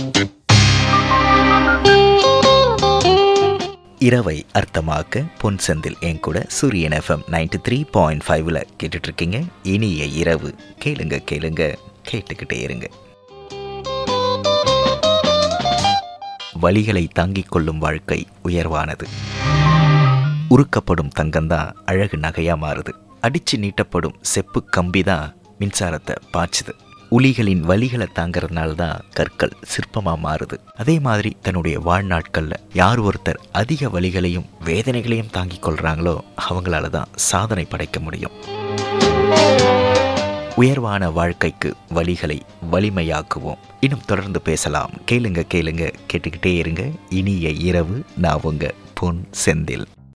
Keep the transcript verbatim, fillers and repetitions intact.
இரவை அர்த்தமாக்க பொன் செந்தில் என் கூட சூரியன் எஃப்எம் நைன்டி த்ரீ பாயிண்ட் ஃபைவ்ல கேட்டுட்டு இருக்கீங்க. இனிய இரவு. கேளுங்க கேளுங்க கேட்டுக்கிட்டே இருங்க. வலிகளை தாங்கிக் கொள்ளும் வாழ்க்கை உயர்வானது. உருக்கப்படும் தங்கம்தான் அழகு நகையா மாறுது. அடிச்சு நீட்டப்படும் செப்பு கம்பிதான் மின்சாரத்தை பாய்ச்சுது. உளிகளின் வலிகளை தாங்கிறதுனால தான் கற்கள் சிற்பமாக மாறுது. அதே மாதிரி தன்னுடைய வாழ்நாட்களில் யார் ஒருத்தர் அதிக வலிகளையும் வேதனைகளையும் தாங்கிக் கொள்கிறாங்களோ அவங்களால தான் சாதனை படைக்க முடியும். உயர்வான வாழ்க்கைக்கு வலிகளை வலிமையாக்குவோம். இன்னும் தொடர்ந்து பேசலாம். கேளுங்க கேளுங்க கேட்டுக்கிட்டே இருங்க. இனிய இரவு. நான் உங்க பொன் செந்தில்.